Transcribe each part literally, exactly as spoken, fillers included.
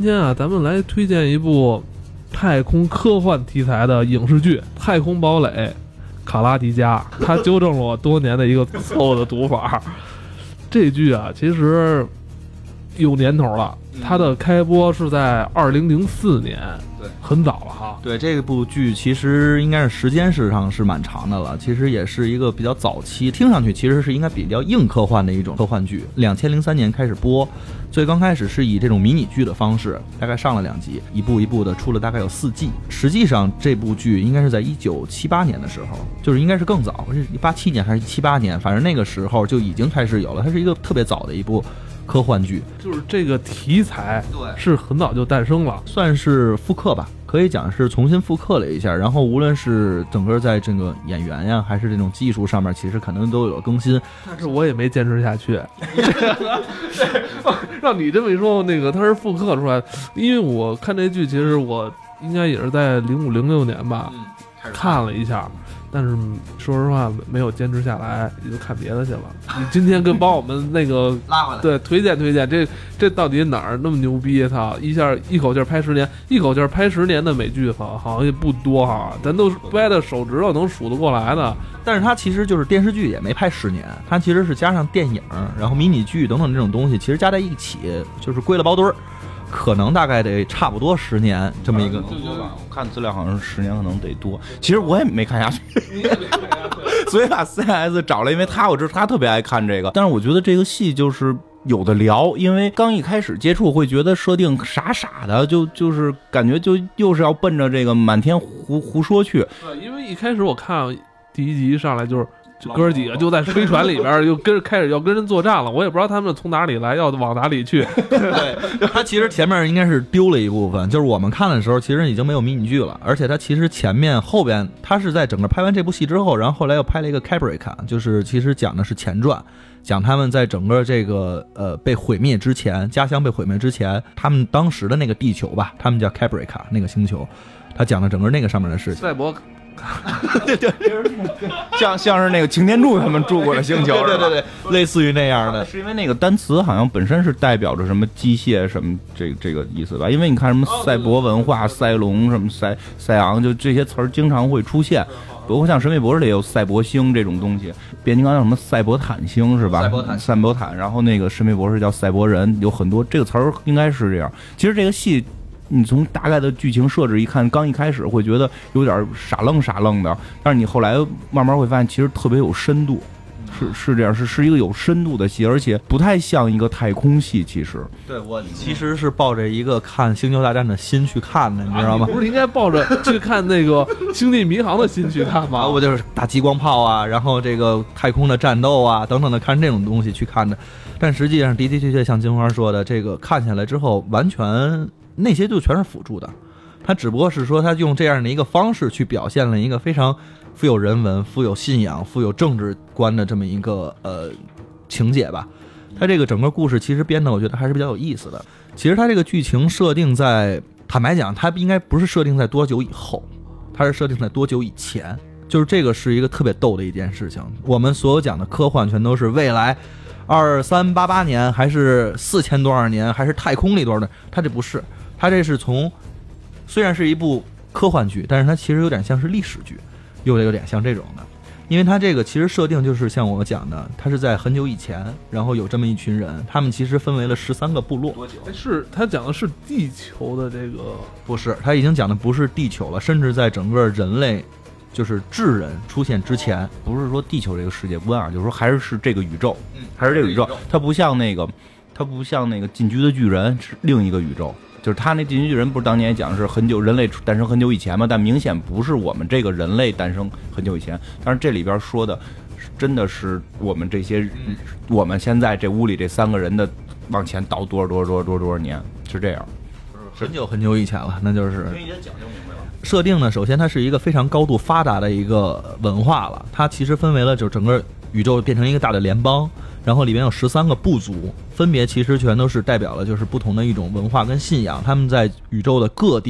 天啊，咱们来推荐一部太空科幻题材的影视剧《太空堡垒卡拉迪加》，它纠正了我多年的一个错误的读法。这剧啊，其实有年头了，它的开播是在二零零四年，对，很早了哈。 对，这部剧其实应该是时间上是蛮长的了，其实也是一个比较早期，听上去其实是应该比较硬科幻的一种科幻剧。两千零三年开始播，最刚开始是以这种迷你剧的方式，大概上了两集，一步一步的出了大概有四季。实际上这部剧应该是在一九七八年的时候，就是应该是更早，是八七年还是七八年，反正那个时候就已经开始有了。它是一个特别早的一部科幻剧， 就是这个题材对是很早就诞生了， 算是复刻吧，可以讲是重新复刻了一下。然后无论是整个在这个演员呀，还是这种技术上面，其实可能都有更新。 但是我也没坚持下去。让你这么一说，那个它是复刻出来的，因为我看这剧，其实我应该也是在零五零六年吧、嗯、看了一下。但是说实话没有坚持下来，也就看别的去了。你今天跟帮我们那个拉回来， 对，推荐推荐，这这到底哪儿那么牛逼？操，一下一口气拍十年，一口气拍十年的美剧，好好像也不多哈，咱都掰的手指头能数得过来的。 但是它其实就是电视剧也没拍十年，它其实是加上电影，然后迷你剧等等这种东西，其实加在一起就是归了包堆儿。可能大概得差不多十年这么一个， 对对吧？我看资料好像是十年，可能得多。其实我也没看下去，所以把 C S 找了，因为他我知道他特别爱看这个。但是我觉得这个戏就是有的聊，因为刚一开始接触会觉得设定傻傻的，就就是感觉就又是要奔着这个满天胡胡说去。 对，因为一开始我看第一集上来就是。哥几个就在飞船里边就跟开始要跟人作战了，我也不知道他们从哪里来，要往哪里去。 对，他其实前面应该是丢了一部分，就是我们看的时候其实已经没有迷你剧了，而且他其实前面后边他是在整个拍完这部戏之后，然后后来又拍了一个 Caprica， 就是其实讲的是前传，讲他们在整个这个呃被毁灭之前，家乡被毁灭之前，他们当时的那个地球吧，他们叫 Caprica 那个星球，他讲了整个那个上面的事情。 赛博对对，像像是那个擎天柱他们住过的星球， 对对对，类似于那样的。 是因为那个单词好像本身是代表着什么机械什么这这个意思吧？因为你看什么赛博文化、赛龙什么赛赛昂，就这些词儿经常会出现。包括像神秘博士里也有赛博星这种东西，变形金刚叫什么赛博坦星是吧？ 赛博坦， 赛博坦。然后那个神秘博士叫赛博人，有很多这个词儿应该是这样。其实这个戏。你从大概的剧情设置一看，刚一开始会觉得有点傻愣傻愣的，但是你后来慢慢会发现，其实特别有深度，是是这样，是是一个有深度的戏，而且不太像一个太空戏。其实， 对我其实是抱着一个看《星球大战》的心去看的，你知道吗？ 不是应该抱着去看那个《星际迷航》的心去看吗？ 我就是打激光炮啊，然后这个太空的战斗啊等等的，看这种东西去看的。但实际上的的确确像金花说的，这个看下来之后完全。那些就全是辅助的，他只不过是说他用这样的一个方式去表现了一个非常富有人文、富有信仰、富有政治观的这么一个呃情节吧。他这个整个故事其实编的我觉得还是比较有意思的。其实他这个剧情设定在，坦白讲，他应该不是设定在多久以后，他是设定在多久以前。就是这个是一个特别逗的一件事情。我们所有讲的科幻全都是未来二三八八年，还是四千多少年，还是太空里多少年，他这不是。它这是从，虽然是一部科幻剧，但是它其实有点像是历史剧，又有点像这种的，因为它这个其实设定就是像我讲的，它是在很久以前，然后有这么一群人，他们其实分为了十三个部落。 多久？是他讲的是地球的这个， 不是，他已经讲的不是地球了，甚至在整个人类就是智人出现之前， 不是说地球这个世界观啊，就是说还是是这个宇宙，嗯，还是这个宇宙，它不像那个，它不像那个进击的巨人是另一个宇宙。就是他那进击巨人不是当年也讲是很久人类诞生很久以前嘛，但明显不是我们这个人类诞生很久以前。但是这里边说的真的是我们这些我们现在这屋里这三个人的往前倒多少多少多少多少多少年，是这样， 很久很久以前了，那就是设定呢。首先它是一个非常高度发达的一个文化了，它其实分为了就整个宇宙变成一个大的联邦，然后里面有十三个部族，分别其实全都是代表了就是不同的一种文化跟信仰，他们在宇宙的各地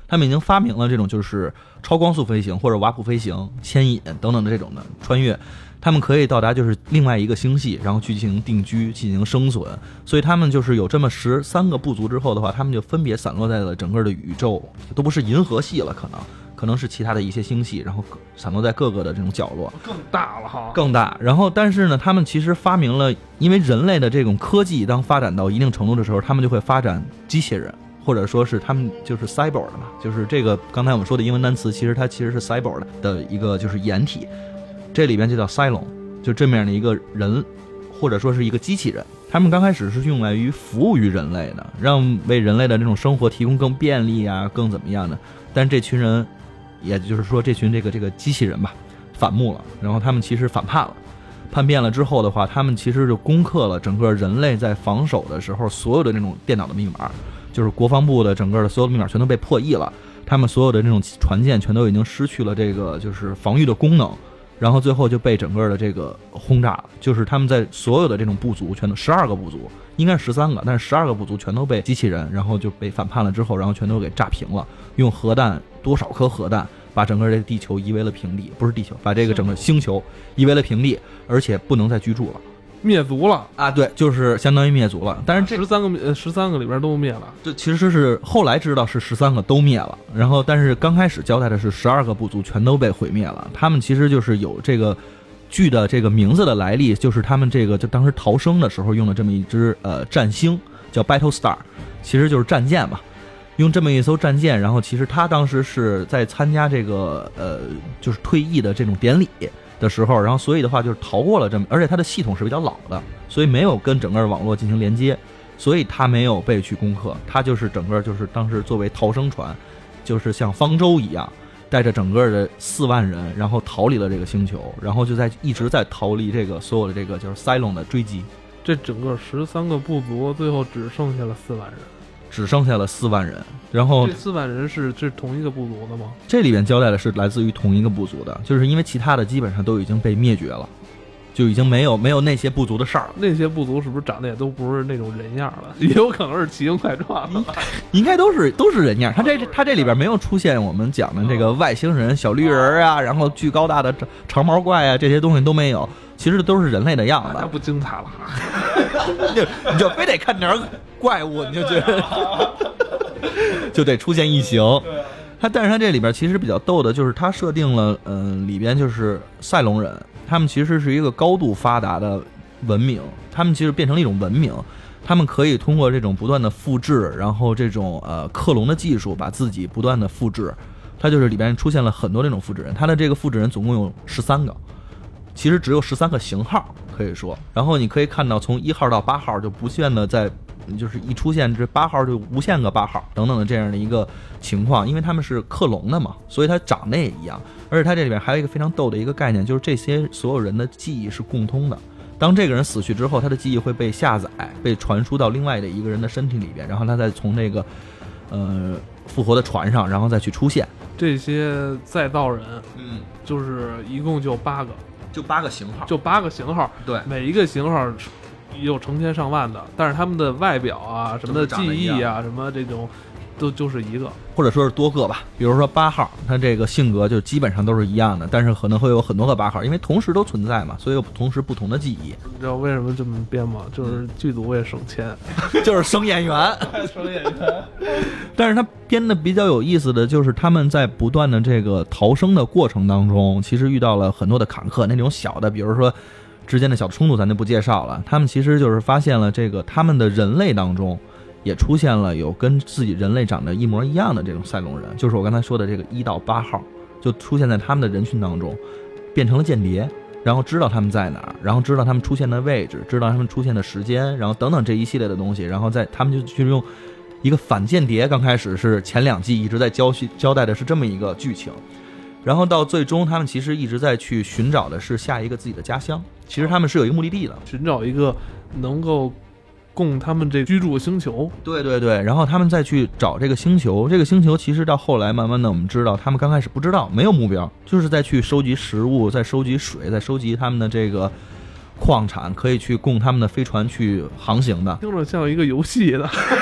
他们已经发明了这种就是超光速飞行或者瓦普飞行、牵引等等的这种的穿越。他们可以到达就是另外一个星系，然后去进行定居、进行生存。所以他们就是有这么十三个部族之后的话，他们就分别散落在了整个的宇宙，都不是银河系了，可能可能是其他的一些星系，然后散落在各个的这种角落， 更大了哈， 更大。然后但是呢，他们其实发明了，因为人类的这种科技当发展到一定程度的时候，他们就会发展机器人。或者说是他们就是 cyborg 的嘛，就是这个刚才我们说的英文单词，其实它其实是 cyborg 的一个就是掩体，这里边就叫 Cylon， 就这么样的一个人，或者说是一个机器人。他们刚开始是用来于服务于人类的，让为人类的这种生活提供更便利啊，更怎么样的。但这群人，也就是说这群这个这个机器人吧，反目了，然后他们其实反叛了。叛变了之后的话，他们其实就攻克了整个人类在防守的时候所有的那种电脑的密码。就是国防部的整个的所有的密码全都被破译了，他们所有的这种船舰全都已经失去了这个就是防御的功能，然后最后就被整个的这个轰炸了。就是他们在所有的这种部族全都十二个部族，应该是十三个，但是十二个部族全都被机器人，然后就被反叛了之后，然后全都给炸平了，用核弹多少颗核弹把整个这个地球夷为了平地，不是地球，把这个整个星球夷为了平地，而且不能再居住了。 灭族了啊，对，就是相当于灭族了。但是这十三个呃十三个里边都灭了， 对，其实是后来知道是十三个都灭了，然后但是刚开始交代的是十二个部族全都被毁灭了。他们其实就是有这个剧的这个名字的来历，就是他们这个就当时逃生的时候用的这么一支呃战星叫 Battle Star， 其实就是战舰嘛。用这么一艘战舰，然后其实他当时是在参加这个呃就是退役的这种典礼的时候，然后所以的话就是逃过了这么，而且它的系统是比较老的，所以没有跟整个网络进行连接，所以它没有被去攻克，它就是整个就是当时作为逃生船，就是像方舟一样，带着整个的四万人，然后逃离了这个星球，然后就在一直在逃离这个所有的这个就是 Cylon 的追击。 这整个十三个部族最后只剩下了四万人。 只剩下了四万人，然后这四万人是是同一个部族的吗？ 这里边交代的是来自于同一个部族的，就是因为其他的基本上都已经被灭绝了，就已经没有没有那些部族的事儿了。 那些部族是不是长得也都不是那种人样了？也有可能是奇形怪状的， 应该都是都是人样。他这他这里边没有出现我们讲的这个外星人、小绿人啊，然后巨高大的长毛怪啊，这些东西都没有，其实都是人类的样子。 那不精彩了， 就你就非得看点怪物，你就觉得就得出现异形。他但是他这里边其实比较逗的就是他设定了，嗯、呃，里边就是赛隆人，他们其实是一个高度发达的文明，他们其实变成了一种文明，他们可以通过这种不断的复制，然后这种呃克隆的技术把自己不断的复制。它就是里边出现了很多这种复制人，它的这个复制人总共有十三个，其实只有十三个型号可以说。然后你可以看到从一号到八号就不断的在。就是一出现这八号就无限个八号等等的这样的一个情况，因为他们是克隆的嘛，所以它长得也一样。而且它这里边还有一个非常逗的一个概念，就是这些所有人的记忆是共通的。当这个人死去之后，他的记忆会被下载，被传输到另外的一个人的身体里边，然后他再从那个呃复活的船上，然后再去出现。 这些再造人， 嗯， 就是一共就八个， 就八个型号， 就八个型号， 对， 每一个型号也有成千上万的，但是他们的外表啊、什么的记忆啊、什么这种，都就是一个， 或者说是多个吧。比如说八号，他这个性格就基本上都是一样的，但是可能会有很多个八号，因为同时都存在嘛，所以有同时不同的记忆。 你知道为什么这么编吗？就是剧组为省钱， 就是省演员， 省演员。 但是他编的比较有意思的就是他们在不断的这个逃生的过程当中，其实遇到了很多的坎坷，那种小的，比如说之间的小冲突咱就不介绍了。他们其实就是发现了这个他们的人类当中也出现了有跟自己人类长得一模一样的这种赛隆人，就是我刚才说的这个一到八号，就出现在他们的人群当中，变成了间谍，然后知道他们在哪儿，然后知道他们出现的位置，知道他们出现的时间，然后等等这一系列的东西，然后在他们就去用一个反间谍，刚开始是前两季一直在交交代的是这么一个剧情，然后到最终他们其实一直在去寻找的是下一个自己的家乡，其实他们是有一个目的地的， 寻找一个能够供他们这居住的星球。 对对对，然后他们再去找这个星球，这个星球其实到后来慢慢的我们知道，他们刚开始不知道，没有目标，就是在去收集食物，在收集水，在收集他们的这个矿产，可以去供他们的飞船去航行的。 听着像一个游戏的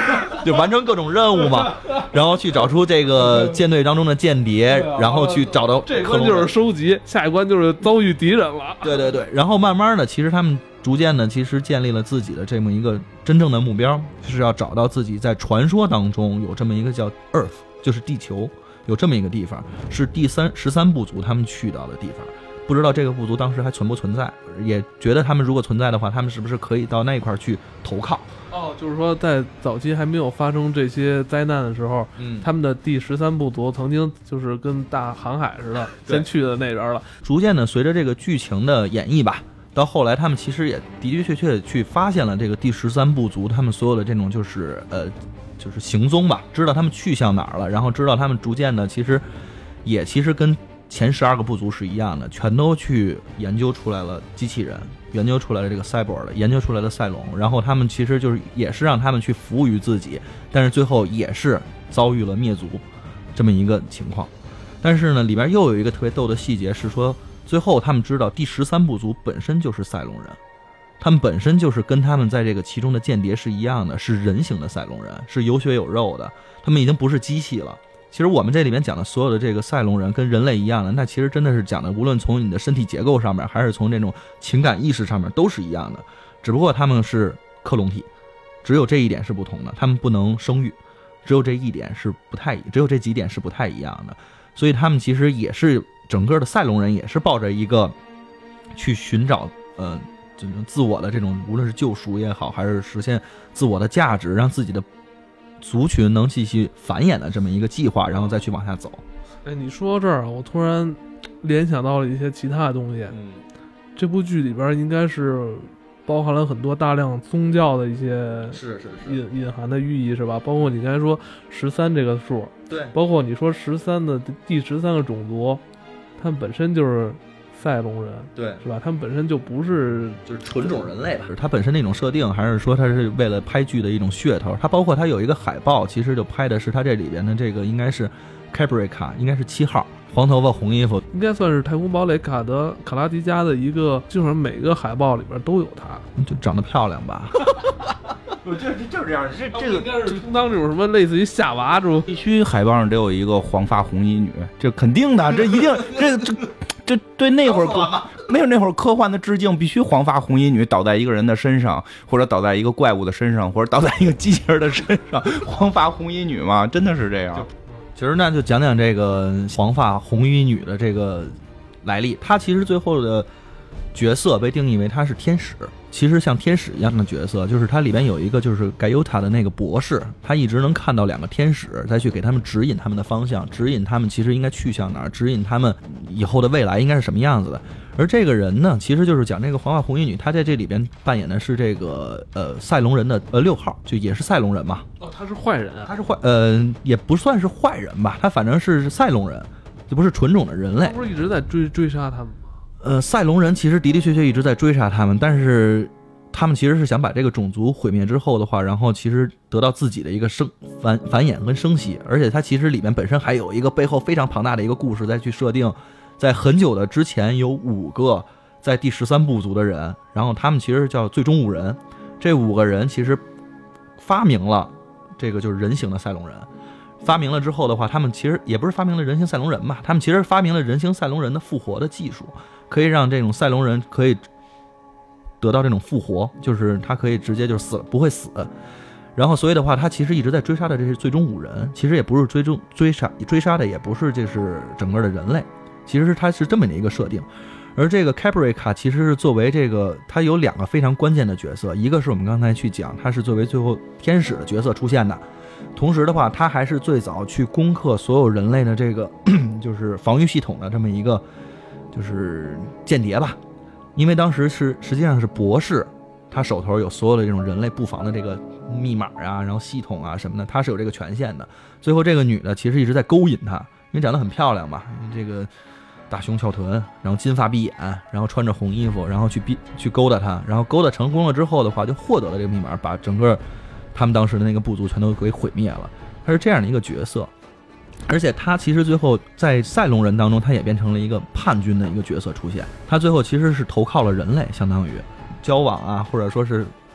就完成各种任务嘛，然后去找出这个舰队当中的间谍，然后去找到这关就是收集，下一关就是遭遇敌人了。 对对对，然后慢慢的，其实他们逐渐的，其实建立了自己的这么一个真正的目标，是要找到自己在传说当中有这么一个叫 Earth， 就是地球，有这么一个地方，是第三十三部族他们去到的地方。不知道这个部族当时还存不存在，也觉得他们如果存在的话，他们是不是可以到那块去投靠？ 哦，就是说在早期还没有发生这些灾难的时候， 嗯， 他们的第十三部族曾经就是跟大航海似的，先去的那边了。 逐渐的，随着这个剧情的演绎吧，到后来他们其实也的的确确去发现了这个第十三部族他们所有的这种就是呃就是行踪吧，知道他们去向哪儿了，然后知道他们逐渐的其实也其实跟前十二个部族是一样的，全都去研究出来了机器人，研究出来了这个 cyborg， 研究出来了赛隆，然后他们其实就是也是让他们去服务于自己，但是最后也是遭遇了灭族这么一个情况。但是呢，里边又有一个特别逗的细节是说，最后他们知道第十三部族本身就是赛隆人，他们本身就是跟他们在这个其中的间谍是一样的，是人形的赛隆人，是有血有肉的，他们已经不是机器了。其实我们这里面讲的所有的这个赛隆人跟人类一样的，那其实真的是讲的，无论从你的身体结构上面，还是从这种情感意识上面，都是一样的，只不过他们是克隆体，只有这一点是不同的，他们不能生育，只有这一点是不太，只有这几点是不太一样的，所以他们其实也是整个的赛隆人也是抱着一个去寻找呃这种自我的这种，无论是救赎也好，还是实现自我的价值，让自己的族群能继续繁衍的这么一个计划，然后再去往下走。 哎，你说到这儿，我突然联想到了一些其他的东西。 嗯， 这部剧里边应该是包含了很多大量宗教的一些是是隐隐含的寓意，是吧？包括你刚才说十三这个数， 对， 包括你说十三的第十三个种族，他们本身就是赛隆人， 对， 是吧？他们本身就不是就是纯种人类吧。它本身那种设定，还是说它是为了拍剧的一种噱头？它包括它有一个海报，其实就拍的是它这里边的这个应该是 Caprica， 应该是七号，黄头发红衣服， 应该算是太空堡垒卡德卡拉迪加的一个，基本上每个海报里边都有它， 就长得漂亮吧。 我这就是这样，这这个应该是充当这种什么类似于夏娃这种， 必须海报上得有一个黄发红衣女，这肯定的，这一定这这这对那会儿科没有那会儿科幻的致敬，必须黄发红衣女倒在一个人的身上，或者倒在一个怪物的身上，或者倒在一个机器人的身上，黄发红衣女嘛，真的是这样。 其实那就讲讲这个黄发红衣女的这个来历，她其实最后的角色被定义为她是天使。其实像天使一样的角色，就是它里边有一个就是盖尤塔的那个博士，他一直能看到两个天使，再去给他们指引他们的方向，指引他们其实应该去向哪儿，指引他们以后的未来应该是什么样子的。而这个人呢，其实就是讲这个黄发红衣女，她在这里边扮演的是这个呃赛隆人的呃六号，就也是赛隆人嘛。 哦，他是坏人啊， 他是坏呃也不算是坏人吧，他反正是赛隆人，就不是纯种的人类。 他不是一直在追追杀他们吗？ 呃，赛隆人其实的的确确一直在追杀他们，但是他们其实是想把这个种族毁灭之后的话，然后其实得到自己的一个生繁繁衍跟生息，而且它其实里面本身还有一个背后非常庞大的一个故事再去设定，在很久的之前有五个在第十三部族的人，然后他们其实叫最终五人，这五个人其实发明了这个就是人形的赛隆人。发明了之后的话，他们其实也不是发明了人形赛隆人吧，他们其实发明了人形赛隆人的复活的技术，可以让这种赛隆人可以得到这种复活，就是他可以直接就死了，不会死。然后所以的话，他其实一直在追杀的这些最终五人，其实也不是追踪追杀追杀的，也不是就是整个的人类，其实是他是这么的一个设定。而这个 Caprica 其实是作为这个，它有两个非常关键的角色，一个是我们刚才去讲，它是作为最后天使的角色出现的，同时的话，它还是最早去攻克所有人类的这个就是防御系统的这么一个就是间谍吧。因为当时是实际上是博士，他手头有所有的这种人类布防的这个密码啊，然后系统啊什么的，他是有这个权限的。最后这个女的其实一直在勾引他，因为长得很漂亮嘛，这个大胸翘臀，然后金发碧眼，然后穿着红衣服，然后去逼去勾搭他，然后勾搭成功了之后的话，就获得了这个密码，把整个他们当时的那个部族全都给毁灭了。他是这样的一个角色。而且他其实最后在赛隆人当中，他也变成了一个叛军的一个角色出现。他最后其实是投靠了人类，相当于交往啊，或者说是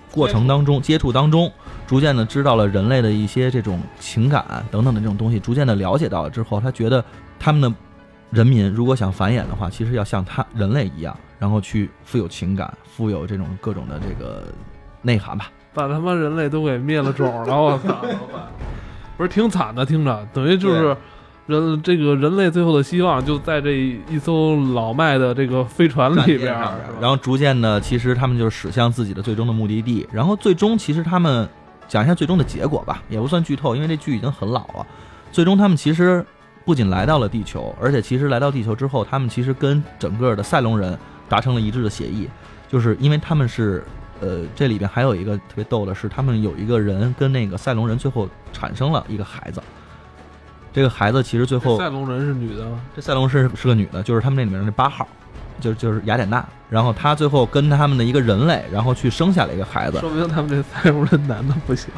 过程当中接触当中，逐渐的知道了人类的一些这种情感等等的这种东西，逐渐的了解到了之后，他觉得他们的人民如果想繁衍的话，其实要像他人类一样，然后去富有情感，富有这种各种的这个内涵吧。 把他妈人类都给灭了种了，我操！不是挺惨的，听着等于就是人这个人类最后的希望就在这一艘老迈的这个飞船里边， 然后逐渐的，其实他们就驶向自己的最终的目的地，然后最终其实他们讲一下最终的结果吧，也不算剧透，因为这剧已经很老了。最终他们其实不仅来到了地球，而且其实来到地球之后，他们其实跟整个的赛隆人达成了一致的协议，就是因为他们是呃这里边还有一个特别逗的是，他们有一个人跟那个赛隆人最后产生了一个孩子。这个孩子其实最后， 赛隆人是女的， 这赛隆是是个女的，就是他们那里面的八号，就就是雅典娜。然后她最后跟他们的一个人类，然后去生下了一个孩子， 说明他们这赛隆人男的不行。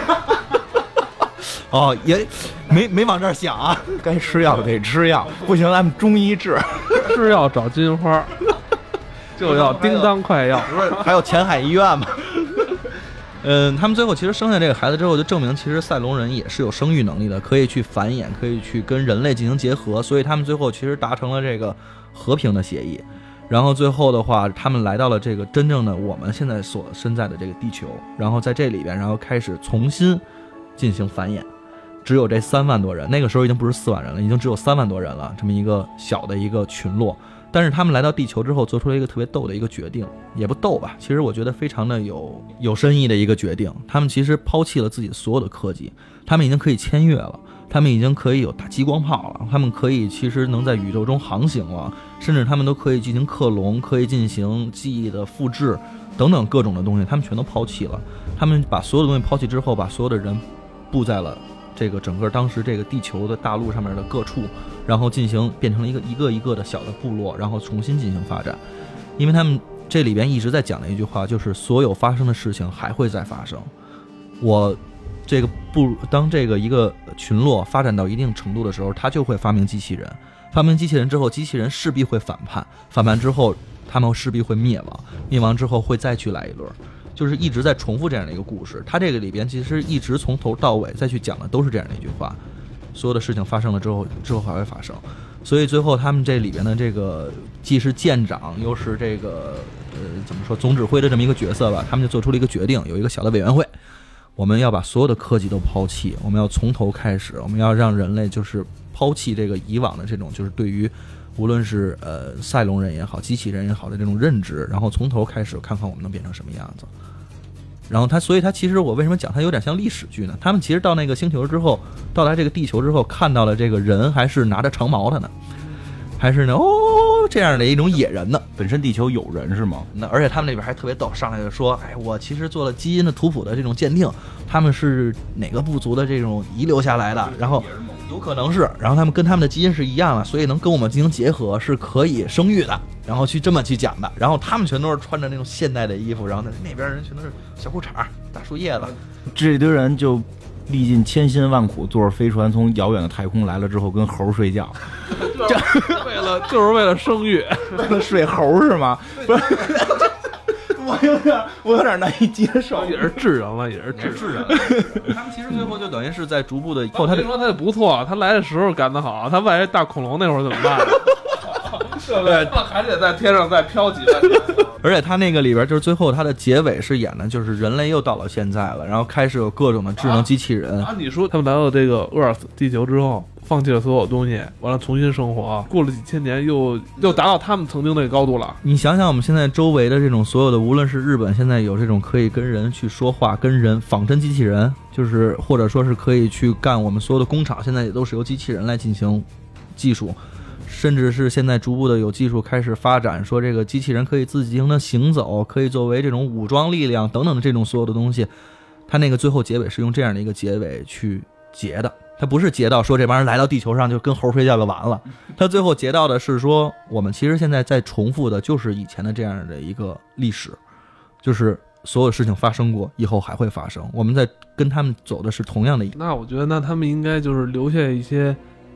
哦，也没没往这儿想啊， 该吃药得吃药，不行咱们中医治， 是要找金花，就要叮当快药， 不是还有前海医院吗？嗯，他们最后其实生下这个孩子之后，就证明其实赛隆人也是有生育能力的，可以去繁衍，可以去跟人类进行结合，所以他们最后其实达成了这个和平的协议。然后最后的话，他们来到了这个真正的我们现在所身在的这个地球，然后在这里边，然后开始重新进行繁衍。只有这三万多人，那个时候已经不是四万人了，已经只有三万多人了，这么一个小的一个群落。但是他们来到地球之后，做出了一个特别逗的一个决定，也不逗吧，其实我觉得非常的有有深意的一个决定。他们其实抛弃了自己所有的科技，他们已经可以签月了，他们已经可以有打激光炮了，他们可以其实能在宇宙中航行了，甚至他们都可以进行克隆，可以进行记忆的复制等等各种的东西，他们全都抛弃了。他们把所有的东西抛弃之后，把所有的人布在了这个整个当时这个地球的大陆上面的各处，然后进行变成了一个一个一个的小的部落，然后重新进行发展。因为他们这里边一直在讲的一句话，就是所有发生的事情还会再发生。我这个部当这个一个群落发展到一定程度的时候，他就会发明机器人，发明机器人之后，机器人势必会反叛，反叛之后他们势必会灭亡，灭亡之后会再去来一轮，就是一直在重复这样的一个故事。他这个里边其实一直从头到尾再去讲的都是这样的一句话，所有的事情发生了之后，之后还会发生。所以最后他们这里边的这个既是舰长又是这个呃怎么说总指挥的这么一个角色吧，他们就做出了一个决定，有一个小的委员会，我们要把所有的科技都抛弃，我们要从头开始，我们要让人类就是抛弃这个以往的这种就是对于无论是呃赛隆人也好，机器人也好的这种认知，然后从头开始看看我们能变成什么样子。然后他，所以他其实我为什么讲他有点像历史剧呢？他们其实到那个星球之后，到达这个地球之后，看到了这个人还是拿着长矛的呢，还是呢哦这样的一种野人呢。 本身地球有人是吗？ 那而且他们那边还特别逗，上来就说，哎，我其实做了基因的图谱的这种鉴定，他们是哪个部族的这种遗留下来的，然后有可能是，然后他们跟他们的基因是一样的，所以能跟我们进行结合，是可以生育的。然后去这么去讲的，然后他们全都是穿着那种现代的衣服，然后那边人全都是小裤衩、大树叶子， 这堆人就历尽千辛万苦，坐着飞船从遥远的太空来了之后，跟猴睡觉， 就是为了就是为了生育， 为了睡猴是吗？不是，我有点我有点难以接受， 也是智人了，也是智人。他们其实最后就等于是在逐步的， 后他就说他也不错，他来的时候干得好，他万一大恐龙那会儿怎么办？对，他还得在天上再飘几万年。 而且他那个里边就是最后他的结尾是演的，就是人类又到了现在了，然后开始有各种的智能机器人。 啊，你说他们来到这个 Earth 地球之后，放弃了所有东西，完了重新生活，过了几千年又又达到他们曾经那个高度了。 你想想我们现在周围的这种所有的，无论是日本现在有这种可以跟人去说话、跟人仿真机器人，就是或者说是可以去干我们所有的工厂，现在也都是由机器人来进行技术。甚至是现在逐步的有技术开始发展，说这个机器人可以自行的行走，可以作为这种武装力量等等的这种所有的东西，它那个最后结尾是用这样的一个结尾去结的，它不是结到说这帮人来到地球上就跟猴睡觉就完了，它最后结到的是说我们其实现在在重复的就是以前的这样的一个历史，就是所有事情发生过，以后还会发生，我们在跟他们走的是同样的。 那我觉得那他们应该就是留下一些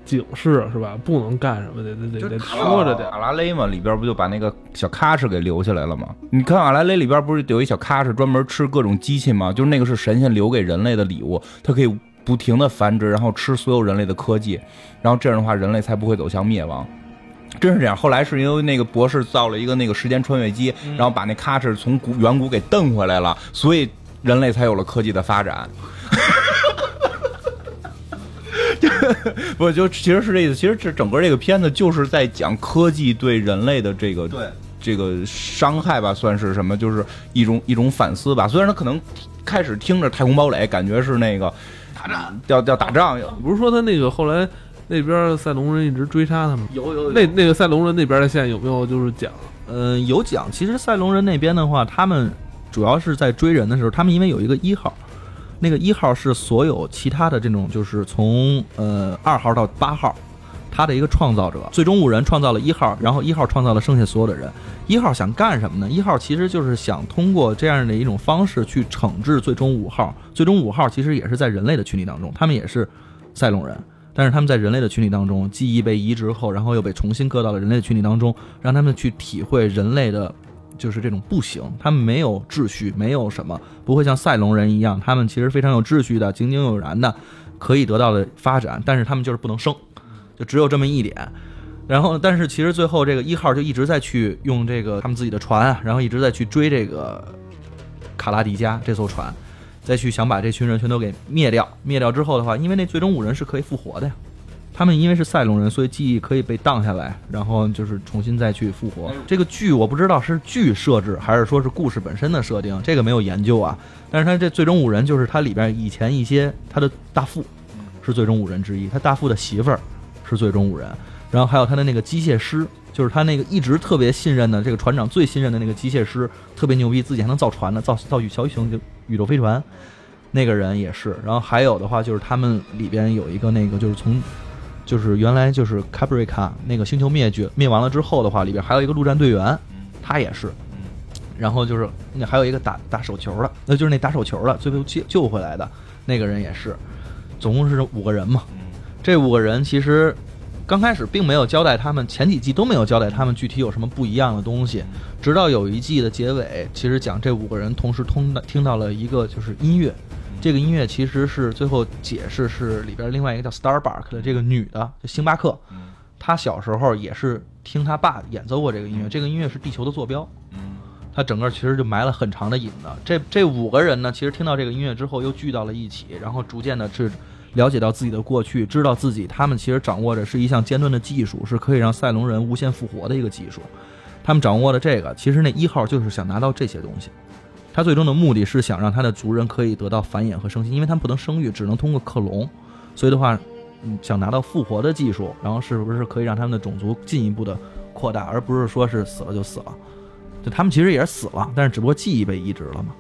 警示是吧？不能干什么，得得得得说着点。 阿拉蕾嘛，里边不就把那个小喀什给留下来了吗？你看阿拉蕾里边不是有一小喀什专门吃各种机器吗？就是那个是神仙留给人类的礼物，它可以不停的繁殖，然后吃所有人类的科技，然后这样的话人类才不会走向灭亡。真是这样，后来是因为那个博士造了一个那个时间穿越机，然后把那喀什从古远古给蹬回来了，所以人类才有了科技的发展。不就其实是这意思，其实这整个这个片子就是在讲科技对人类的这个对这个伤害吧，算是什么，就是一种一种反思吧。虽然他可能开始听着太空堡垒感觉是那个打仗要要打仗， 不是说他那个后来那边赛龙人一直追杀他们， 有有有那那个赛龙人那边的线有没有就是讲？ 嗯、呃，有讲。其实赛龙人那边的话，他们主要是在追人的时候，他们因为有一个一号。那个一号是所有其他的这种，就是从呃二号到八号，他的一个创造者。最终五人创造了一号，然后一号创造了剩下所有的人。一号想干什么呢？一号其实就是想通过这样的一种方式去惩治最终五号。最终五号其实也是在人类的群体当中，他们也是赛龙人，但是他们在人类的群体当中，记忆被移植后，然后又被重新搁到了人类的群体当中，让他们去体会人类的。就是这种不行，他们没有秩序，没有什么，不会像赛龙人一样，他们其实非常有秩序的，井井有然的，可以得到的发展，但是他们就是不能生，就只有这么一点。然后，但是其实最后这个一号就一直在去用这个他们自己的船，然后一直在去追这个卡拉迪加这艘船，再去想把这群人全都给灭掉。灭掉之后的话，因为那最终五人是可以复活的呀。他们因为是赛龙人，所以记忆可以被荡下来，然后就是重新再去复活。这个剧我不知道是剧设置还是说是故事本身的设定，这个没有研究啊。但是他这最终五人就是他里边以前一些他的大副是最终五人之一，他大副的媳妇儿是最终五人，然后还有他的那个机械师，就是他那个一直特别信任的这个船长最信任的那个机械师，特别牛逼，自己还能造船呢，造造小宇宙宇宙飞船，那个人也是。然后还有的话就是他们里边有一个那个就是从。就是原来就是卡布瑞卡那个星球灭绝灭完了之后的话，里边还有一个陆战队员，他也是。然后就是那还有一个打打手球的，那就是那打手球的最后救救回来的那个人也是。总共是五个人嘛。这五个人其实刚开始并没有交代他们，前几季都没有交代他们具体有什么不一样的东西，直到有一季的结尾，其实讲这五个人同时通听到了一个就是音乐。这个音乐其实是最后解释是里边另外一个叫 Starbuck 的这个女的，就星巴克，她小时候也是听她爸演奏过这个音乐，这个音乐是地球的坐标，她整个其实就埋了很长的引子。这这五个人呢，其实听到这个音乐之后又聚到了一起，然后逐渐的去了解到自己的过去，知道自己他们其实掌握着是一项尖端的技术，是可以让赛龙人无限复活的一个技术。他们掌握的这个，其实那一号就是想拿到这些东西。他最终的目的是想让他的族人可以得到繁衍和生息，因为他们不能生育，只能通过克隆，所以的话，嗯，想拿到复活的技术，然后是不是可以让他们的种族进一步的扩大，而不是说是死了就死了，就他们其实也是死了，但是只不过记忆被移植了嘛。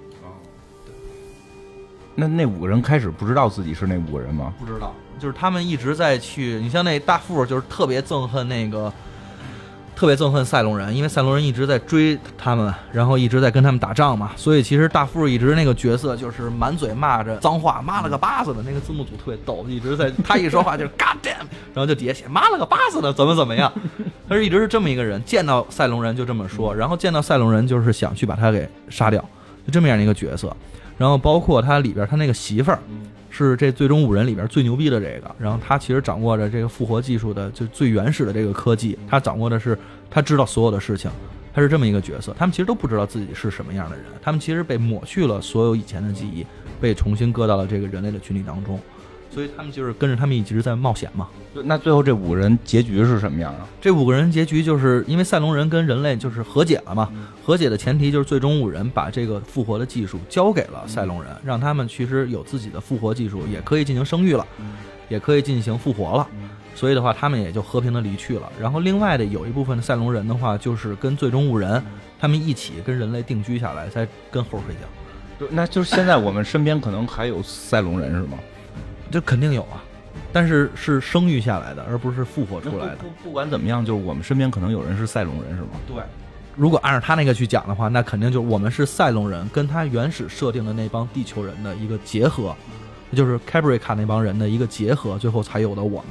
那那五个人开始不知道自己是那五个人吗？ 不知道，就是他们一直在去，你像那大副就是特别憎恨那个。特别憎恨赛龙人，因为赛龙人一直在追他们，然后一直在跟他们打仗嘛，所以其实大副一直那个角色就是满嘴骂着脏话，骂了个巴子的。那个字幕组特别逗，一直在他一说话就是 God damn， 然后就底下写骂了个巴子的怎么怎么样，他是一直是这么一个人，见到赛龙人就这么说，然后见到赛龙人就是想去把他给杀掉，就这么样的一个角色。然后包括他里边他那个媳妇儿。是这最终五人里边最牛逼的这个，然后他其实掌握着这个复活技术的就最原始的这个科技，他掌握的是他知道所有的事情，他是这么一个角色。他们其实都不知道自己是什么样的人，他们其实被抹去了所有以前的记忆，被重新搁到了这个人类的群体当中，所以他们就是跟着他们一直在冒险嘛。 那最后这五个人结局是什么样啊？ 这五个人结局就是因为赛龙人跟人类就是和解了嘛，嗯、和解的前提就是最终五人把这个复活的技术交给了赛龙人，嗯、让他们其实有自己的复活技术，也可以进行生育了，嗯、也可以进行复活了。嗯、所以的话，他们也就和平的离去了。然后另外的有一部分的赛龙人的话，就是跟最终五人、嗯、他们一起跟人类定居下来，才跟猴睡觉。 那就是现在我们身边可能还有赛龙人是吗？ 这肯定有啊。但是是生育下来的，而不是复活出来的。 不 不, 不管怎么样，就是我们身边可能有人是赛龙人，是吗？ 对。如果按照他那个去讲的话，那肯定就是我们是赛龙人，跟他原始设定的那帮地球人的一个结合，就是凯布瑞卡那帮人的一个结合，最后才有的我们。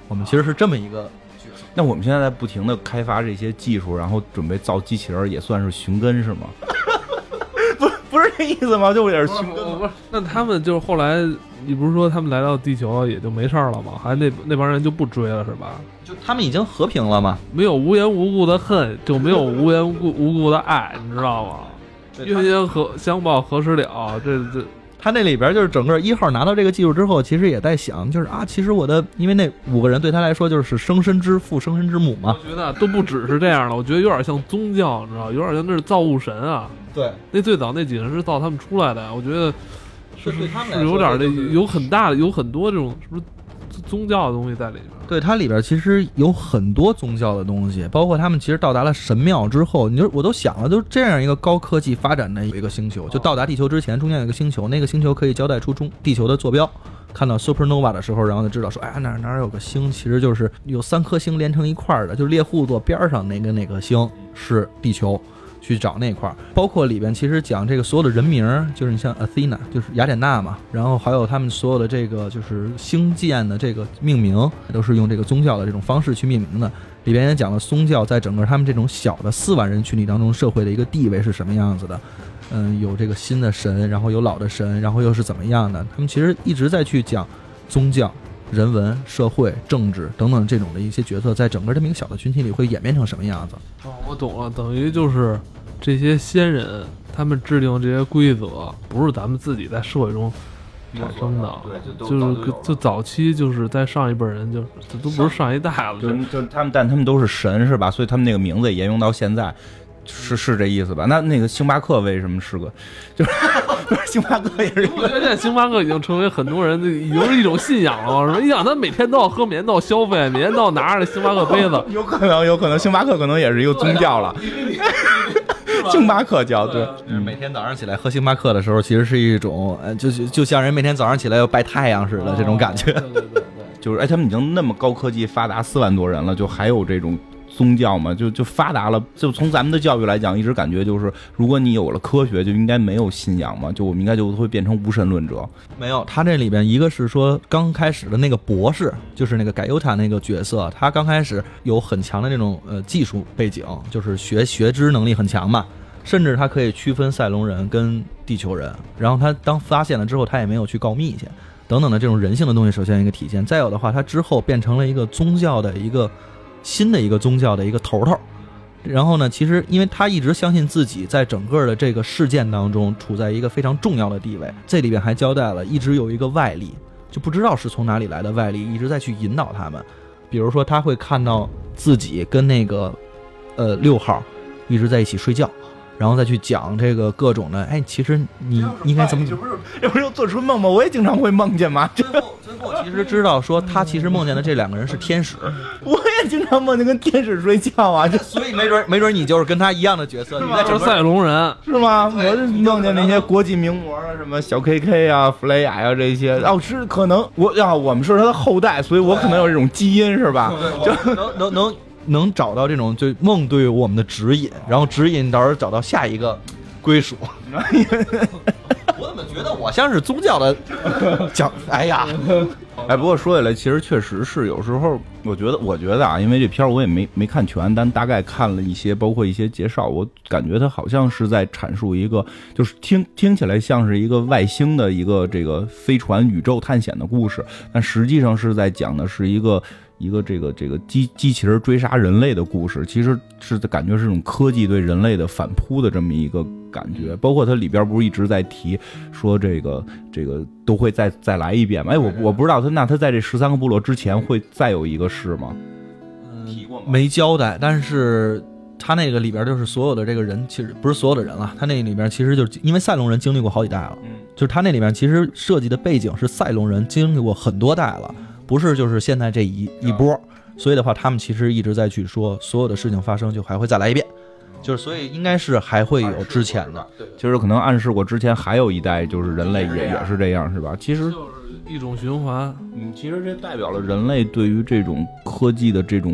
我们其实是这么一个角色。 那我们现在在不停的开发这些技术，然后准备造机器人，也算是寻根是吗？不，不是这意思吗？就也是寻根。 不是，那他们就是后来，你不是说他们来到地球也就没事了吗？还那那帮人就不追了是吧？ 就他们已经和平了嘛， 没有无缘无故的恨，就没有无缘无故无故的爱，你知道吗？冤冤何相报何时了？这这。 他那里边就是整个一号拿到这个技术之后，其实也在想，就是啊，其实我的，因为那五个人对他来说就是生身之父、生身之母嘛。 我觉得都不只是这样的，我觉得有点像宗教，你知道，有点像那是造物神啊。 对， 那最早那几个人是造他们出来的，我觉得是对他们来是说有点的， 就是有很大的，有很多这种是不是宗教的东西在里面？ 对，它里边其实有很多宗教的东西，包括他们其实到达了神庙之后，你就我都想了，就这样一个高科技发展的一个星球，就到达地球之前，中间有一个星球，那个星球可以交代出中地球的坐标。看到 supernova 的时候，然后就知道说，哎呀，哪哪有个星，其实就是有三颗星连成一块的，就是猎户座边上那个那个星是地球。去找那块儿，包括里边其实讲这个所有的人名，就是你像 Athena 就是雅典娜嘛，然后还有他们所有的这个就是星舰的这个命名，都是用这个宗教的这种方式去命名的。里边也讲了宗教在整个他们这种小的四万人群体当中社会的一个地位是什么样子的。嗯，有这个新的神，然后有老的神，然后又是怎么样的？他们其实一直在去讲宗教、人文、社会、政治等等这种的一些角色，在整个这么一个小的群体里会演变成什么样子。 哦，我懂了，等于就是这些先人他们制定这些规则，不是咱们自己在社会中产生的， 对， 就是就早期就是在上一辈人就这都不是上一代了， 就就他们，但他们都是神是吧？所以他们那个名字也沿用到现在。是是这意思吧？那那个星巴克为什么是个？就是星巴克也是。 我觉得现在星巴克已经成为很多人的已经是一种信仰了。什么？你想，他每天都要喝，每天都要消费，每天都要拿着星巴克杯子。 有可能，有可能，星巴克可能也是一个宗教了。星巴克教对， 嗯，每天早上起来喝星巴克的时候，其实是一种，呃，就就像人每天早上起来要拜太阳似的这种感觉。 对对对， 就是哎，他们已经那么高科技发达，四万多人了，就还有这种。宗教嘛，就就发达了。就从咱们的教育来讲，一直感觉就是，如果你有了科学，就应该没有信仰嘛，就我们应该就会变成无神论者。 没有，他这里边一个是说刚开始的那个博士，就是那个盖尤塔那个角色，他刚开始有很强的那种呃技术背景，就是学学知能力很强嘛，甚至他可以区分赛隆人跟地球人。然后他当发现了之后，他也没有去告密去，等等的这种人性的东西，首先一个体现。再有的话，他之后变成了一个宗教的一个。新的一个宗教的一个头头，然后呢，其实因为他一直相信自己在整个的这个事件当中处在一个非常重要的地位，这里边还交代了一直有一个外力，就不知道是从哪里来的外力一直在去引导他们。比如说他会看到自己跟那个呃六号一直在一起睡觉，然后再去讲这个各种的，哎，其实你应该怎么？ 这不是这不是做春梦吗？我也经常会梦见嘛。 最后最后其实知道说他其实梦见的这两个人是天使， 我也经常梦见跟天使睡觉啊。 所以没准没准你就是跟他一样的角色，你在就是赛隆人是吗？我就梦见那些国际名模啊，什么小 K K 啊、弗雷亚呀这些。哦，是可能我呀，我们是他的后代，所以我可能有这种基因是吧？ 就能能能。能找到这种就梦对于我们的指引，然后指引到时候找到下一个归属。我怎么觉得我像是宗教的讲？哎呀， 哎，不过说起来，其实确实是有时候，我觉得，我觉得啊，因为这片儿我也没没看全，但大概看了一些，包括一些介绍，我感觉它好像是在阐述一个，就是听听起来像是一个外星的一个这个飞船宇宙探险的故事，但实际上是在讲的是一个。一个这个这个机机器人追杀人类的故事，其实是感觉是这种科技对人类的反扑的这么一个感觉。包括它里边不是一直在提说这个这个都会再再来一遍吗？哎，我我不知道他那他在这十三个部落之前会再有一个事吗？ 嗯，提过吗？没交代，但是他那个里边就是所有的这个人，其实不是所有的人了，他那里边其实就是因为赛隆人经历过好几代了，嗯，就是他那里边其实设计的背景是赛隆人经历过很多代了。不是，就是现在这一一波，所以的话，他们其实一直在去说，所有的事情发生就还会再来一遍，就是所以应该是还会有之前的， 其实可能暗示过之前还有一代就是人类也也是这样，是吧？其实就是一种循环， 嗯，其实这代表了人类对于这种科技的这种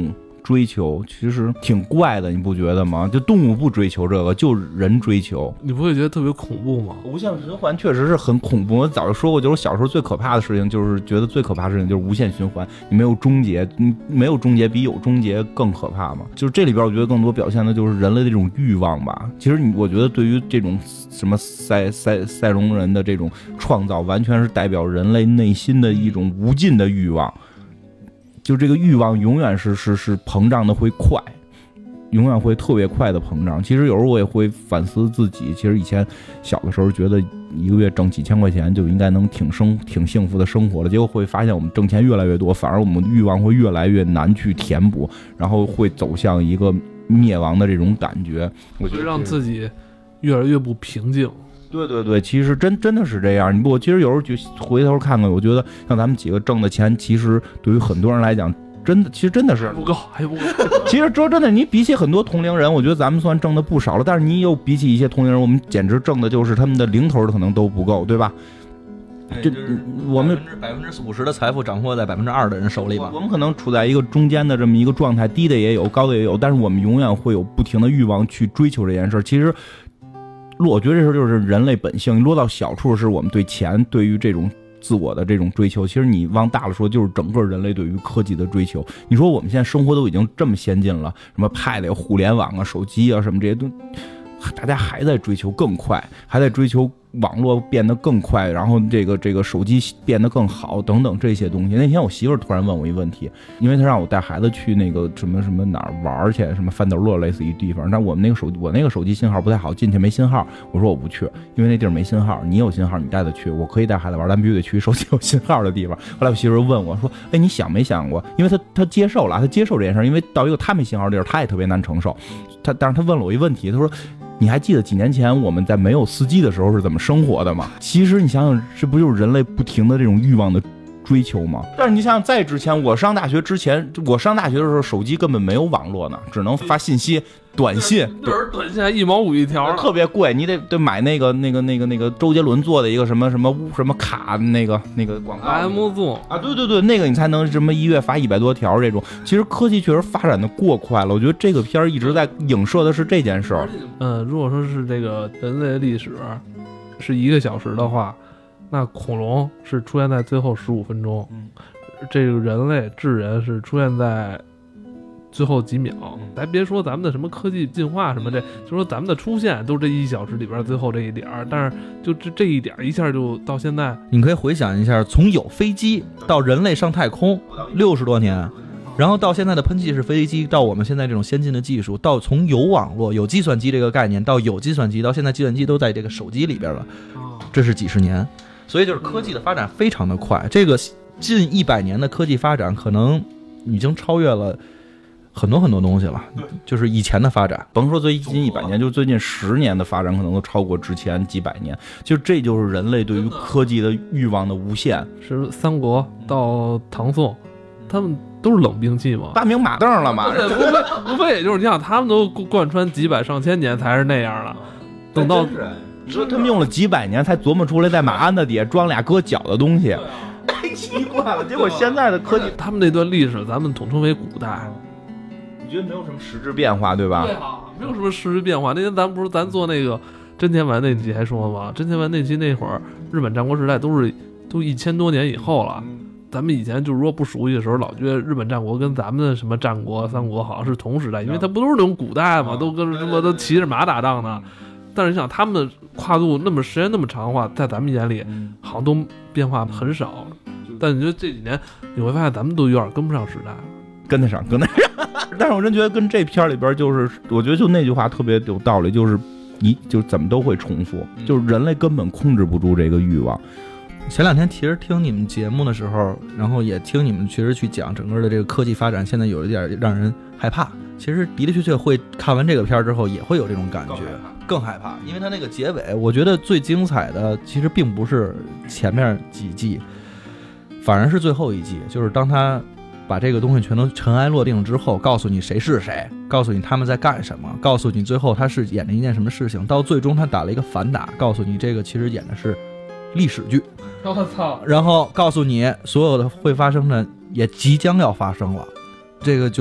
追求，其实挺怪的，你不觉得吗？就动物不追求这个，就人追求。 你不会觉得特别恐怖吗？ 无限循环确实是很恐怖。我早就说过，就是我小时候最可怕的事情，就是觉得最可怕的事情就是无限循环，你没有终结，你没有终结比有终结更可怕嘛。就是这里边，我觉得更多表现的就是人类的这种欲望吧。其实你，我觉得对于这种什么赛赛赛龙人的这种创造，完全是代表人类内心的一种无尽的欲望。就这个欲望永远是是是膨胀的会快，永远会特别快的膨胀。其实有时候我也会反思自己，其实以前小的时候觉得一个月挣几千块钱就应该能挺生挺幸福的生活了，结果会发现我们挣钱越来越多，反而我们欲望会越来越难去填补，然后会走向一个灭亡的这种感觉。我觉得让自己越来越不平静。 对对对，其实真真的是这样。你不，我其实有时候就回头看看，我觉得像咱们几个挣的钱，其实对于很多人来讲，真的，其实真的是不够，还不够。 其实说真的，你比起很多同龄人，我觉得咱们算挣的不少了。但是你又比起一些同龄人，我们简直挣的就是他们的零头可能都不够，对吧？ 这我们百分之五十的财富掌握在百分之二的人手里吧。 我们可能处在一个中间的这么一个状态，低的也有，高的也有，但是我们永远会有不停的欲望去追求这件事。其实。我觉得这时候就是人类本性，落到小处是我们对钱，对于这种自我的这种追求。其实你往大了说，就是整个人类对于科技的追求。你说我们现在生活都已经这么先进了，什么 Pad 呀、互联网啊、手机啊什么这些都，大家还在追求更快，还在追求网络变得更快，然后这个这个手机变得更好等等这些东西。那天我媳妇儿突然问我一问题，因为她让我带孩子去那个什么什么哪儿玩去，什么范德勒类似于地方，但我们那个手我那个手机信号不太好，进去没信号。我说我不去，因为那地儿没信号。你有信号你带他去，我可以带孩子玩，但必须得去手机有信号的地方。后来我媳妇儿问我说：“哎，你想没想过？因为他他接受了，他接受这件事，因为到一个他没信号的地儿，他也特别难承受。他但是他问了我一问题，他说。”你还记得几年前我们在没有司机的时候是怎么生活的吗？其实你想想，这不就是人类不停的这种欲望的追求吗？但是你想想，在之前，我上大学之前，我上大学的时候，手机根本没有网络呢，只能发信息、短信。 那会儿短信还一毛五一条， 特别贵，你得得买那个那个那个那个周杰伦做的一个什么什么什么卡，那个那个广告 M 纵啊，对对对，那个你才能什么一月发一百多条这种。其实科技确实发展的过快了，我觉得这个片儿一直在影射的是这件事儿。 嗯，如果说是这个人类历史是一个小时的话。那恐龙是出现在最后十五分钟，嗯，这个人类智人是出现在最后几秒。咱别说咱们的什么科技进化什么这，就说咱们的出现都这一小时里边最后这一点儿，但是就这这一点一下就到现在， 你可以回想一下，从有飞机到人类上太空六十多年。然后到现在的喷气式飞机，到我们现在这种先进的技术，到从有网络、有计算机这个概念到有计算机，到现在计算机都在这个手机里边了，这是几十年。所以就是科技的发展非常的快，这个近一百年的科技发展可能已经超越了很多很多东西了，就是以前的发展， 甭说最近一百年，就最近十年的发展可能都超过之前几百年。就这就是人类对于科技的欲望的无限。 是三国到唐宋，他们都是冷兵器嘛， 发明马镫了嘛， 对，无非无非也就是你想，他们都贯穿几百上千年才是那样的，等到。 你说他们用了几百年才琢磨出来在马鞍子底下装俩搁脚的东西，太奇怪了。结果现在的科技， 他们那段历史咱们统称为古代， 你觉得没有什么实质变化，对吧？ 对啊，没有什么实质变化。那天咱不是咱做那个真田丸那期还说吗？真田丸那期那会儿，日本战国时代都是都一千多年以后了。咱们以前就是说不熟悉的时候，老觉得日本战国跟咱们的什么战国、三国好像是同时代，因为它不都是那种古代嘛，都跟什么都骑着马打仗呢。但是你想，他们跨度那么时间那么长的话，在咱们眼里好像都变化很少。但你觉得这几年你会发现，咱们都有点跟不上时代了。 跟得上，跟得上。但是我真觉得跟这片里边，就是我觉得就那句话特别有道理，就是你就怎么都会重复，就是人类根本控制不住这个欲望。 前两天其实听你们节目的时候，然后也听你们确实去讲整个的这个科技发展，现在有一点让人害怕。其实的的确确会看完这个片之后也会有这种感觉，更害怕，因为它那个结尾，我觉得最精彩的其实并不是前面几季，反而是最后一季，就是当他把这个东西全都尘埃落定之后，告诉你谁是谁，告诉你他们在干什么，告诉你最后他是演了一件什么事情，到最终他打了一个反打，告诉你这个其实演的是历史剧。 我操！ 然后告诉你所有的会发生的也即将要发生了，这个就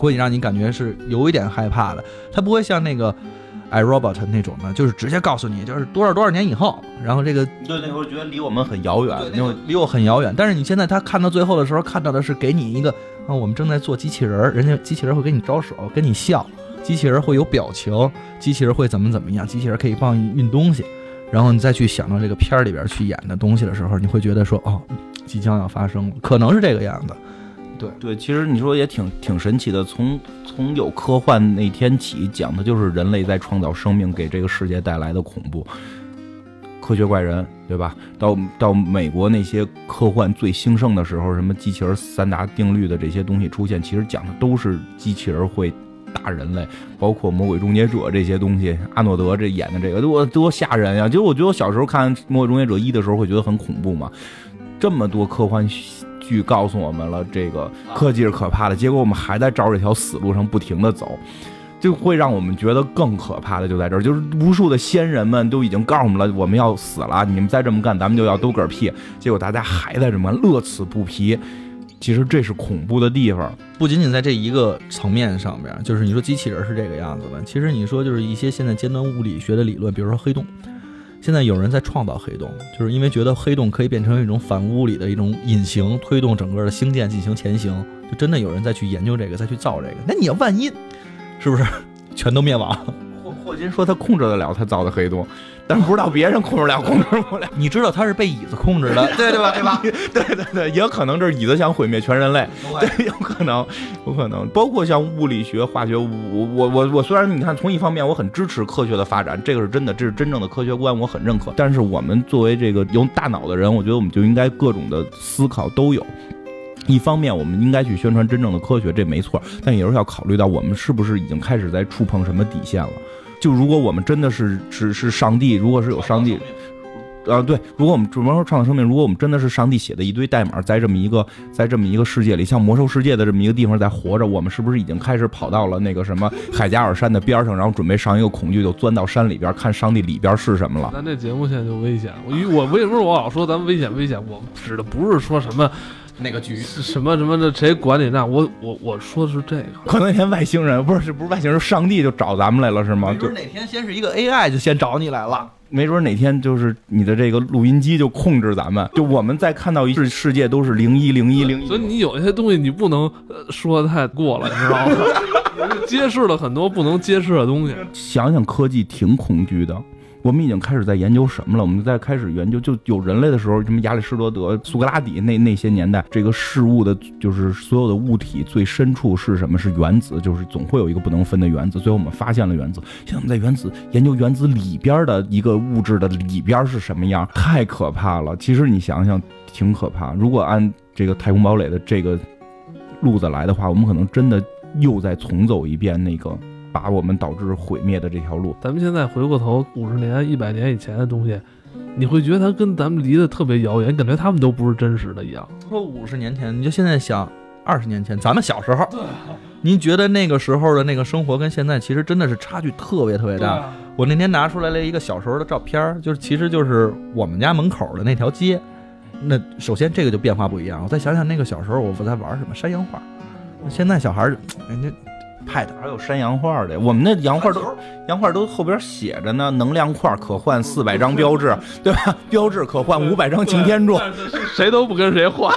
会让你感觉是有一点害怕的。它不会像那个 iRobot 那种的，就是直接告诉你就是多少多少年以后，然后这个对那会儿觉得离我们很遥远， 那会离我很遥远。但是你现在他看到最后的时候，看到的是给你一个啊，我们正在做机器人，人家机器人会给你招手，跟你笑，机器人会有表情，机器人会怎么怎么样，机器人可以帮你运东西。然后你再去想到这个片儿里边去演的东西的时候，你会觉得说哦，即将要发生了，可能是这个样子。对对，其实你说也挺挺神奇的。从从有科幻那天起，讲的就是人类在创造生命给这个世界带来的恐怖。科学怪人，对吧？到到美国那些科幻最兴盛的时候，什么机器人三大定律的这些东西出现，其实讲的都是机器人会打人类，包括魔鬼终结者这些东西。阿诺德这演的这个多多吓人呀！就我觉得我小时候看魔鬼终结者一的时候会觉得很恐怖嘛，这么多科幻剧告诉我们了这个科技是可怕的，结果我们还在照这条死路上不停的走，就会让我们觉得更可怕的就在这儿，就是无数的先人们都已经告诉我们了，我们要死了，你们再这么干咱们就要兜嗝屁，结果大家还在这么干，乐此不疲。其实这是恐怖的地方， 不仅仅在这一个层面上面，就是你说机器人是这个样子的，其实你说就是一些现在尖端物理学的理论，比如说黑洞，现在有人在创造黑洞，就是因为觉得黑洞可以变成一种反物理的一种隐形，推动整个的星舰进行前行，就真的有人在去研究这个，再去造这个。那你要万一是不是全都灭亡？ 霍霍金说他控制得了他造的黑洞，但是不知道别人控制了控制不了。 你知道他是被椅子控制的，对对吧？对吧？ 对对对，也有可能这是椅子想毁灭全人类，对，有可能，有可能。包括像物理学、化学，我我我我虽然你看从一方面我很支持科学的发展，这个是真的，这是真正的科学观，我很认可。但是我们作为这个有大脑的人，我觉得我们就应该各种的思考都有。一方面我们应该去宣传真正的科学，这没错，但也是要考虑到我们是不是已经开始在触碰什么底线了。就如果我们真的是只是上帝，如果是有上帝啊，对，如果我们只能说创造生命，如果我们真的是上帝写的一堆代码，在这么一个在这么一个世界里，像魔兽世界的这么一个地方在活着，我们是不是已经开始跑到了那个什么海加尔山的边上，然后准备上一个恐惧，就钻到山里边看上帝里边是什么了？ 咱这节目现在就危险，我我为什么我老说咱们危险危险？我指的不是说什么。 那个局什么什么的，谁管你那？我我我说的是这个， 可能那天外星人不是不是外星人，上帝就找咱们来了是吗？ 没准哪天先是一个 A I 就先找你来了， 没准哪天就是你的这个录音机就控制咱们，就我们在看到一世世界都是零一零一零一， 所以你有一些东西你不能说的太过了，你知道吗？揭示了很多不能揭示的东西。 想想科技挺恐惧的。我们已经开始在研究什么了？我们在开始研究，就有人类的时候，什么亚里士多德、苏格拉底那那些年代，这个事物的，就是所有的物体最深处是什么？是原子，就是总会有一个不能分的原子。最后我们发现了原子，现在我们在原子研究原子里边的一个物质的里边是什么样，太可怕了。其实你想想，挺可怕。如果按这个太空堡垒的这个路子来的话，我们可能真的又再重走一遍那个。把我们导致毁灭的这条路， 咱们现在回过头五十年、一百年以前的东西，你会觉得它跟咱们离得特别遥远，感觉他们都不是真实的一样。 说五十年前，你就现在想二十年前，咱们小时候，您觉得那个时候的那个生活跟现在其实真的是差距特别特别大。啊、我那天拿出来了一个小时候的照片，就是其实就是我们家门口的那条街。那首先这个就变化不一样。我再想想那个小时候我在玩什么山羊画，现在小孩人家。 Pad 还有山羊画的，我们那洋画都洋画都后边写着呢，能量块可换四百张标志，对吧？标志可换五百张擎天柱， 谁都不跟谁换。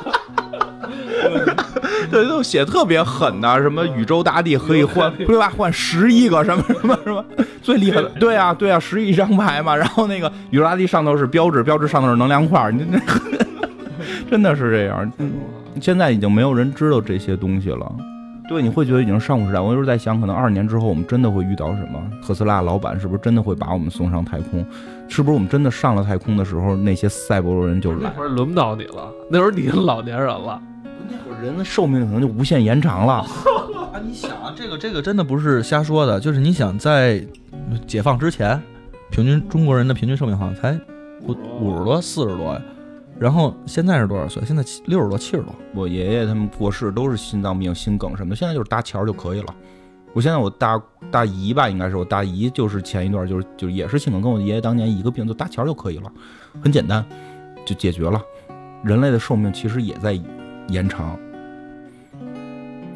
对，都写特别狠的，什么宇宙大帝可以换，对吧？换十一个什么什么什么最厉害的，对啊对啊，十一张牌嘛。然后那个宇宙大帝上头是标志，标志上头是能量块，你这真的是这样。现在已经没有人知道这些东西了。对，你会觉得已经上古时代。我就是在想，可能二十年之后，我们真的会遇到什么？特斯拉老板是不是真的会把我们送上太空？是不是我们真的上了太空的时候，那些赛博人就来？ 那会儿轮不到你了，那会儿你老年人了， 那会儿人的寿命可能就无限延长了。 啊，你想啊，这个这个真的不是瞎说的，就是你想在解放之前，平均中国人的平均寿命好像才五五十多、四十多呀。然后现在是多少岁？现在六十多、七十多。 我爷爷他们过世都是心脏病、心梗什么的，现在就是搭桥就可以了。我现在我大大姨吧，应该是我大姨，就是前一段就是就也是心梗，跟我爷爷当年一个病，就搭桥就可以了，很简单，就解决了。人类的寿命其实也在延长。